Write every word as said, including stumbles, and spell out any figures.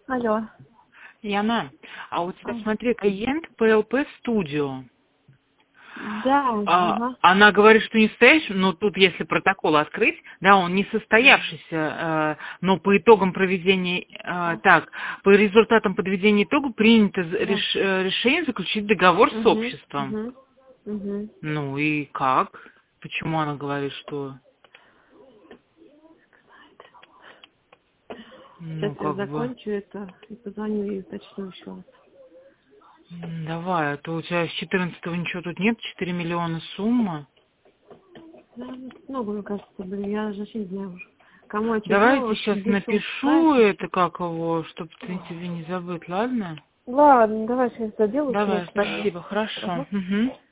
Алло. Яна, а у тебя, А. смотри, клиент пэ эл пэ Studio. Да, А, ага. она говорит, что не состоящийся, но тут, если протокол открыть, да, он не состоявшийся, э, но по итогам проведения, э, так, по результатам подведения итогов принято з- Да. реш- э, решение заключить договор с Угу, обществом. угу, угу. Ну и как? Почему она говорит, что, Сейчас ну, я как бы, закончу это и позвоню и уточню еще раз. м, давай, а то у тебя с четырнадцатого ничего тут нет, четыре миллиона сумма. Да, много, мне кажется, блин, я даже вообще не знаю уже. Кому я что Давайте делала, сейчас где что напишу упускается. это, как его, чтобы ты тебе не забыть, ладно? Ладно, давай сейчас доделаю, Давай, срочно. спасибо, хорошо. Ага. Мгм.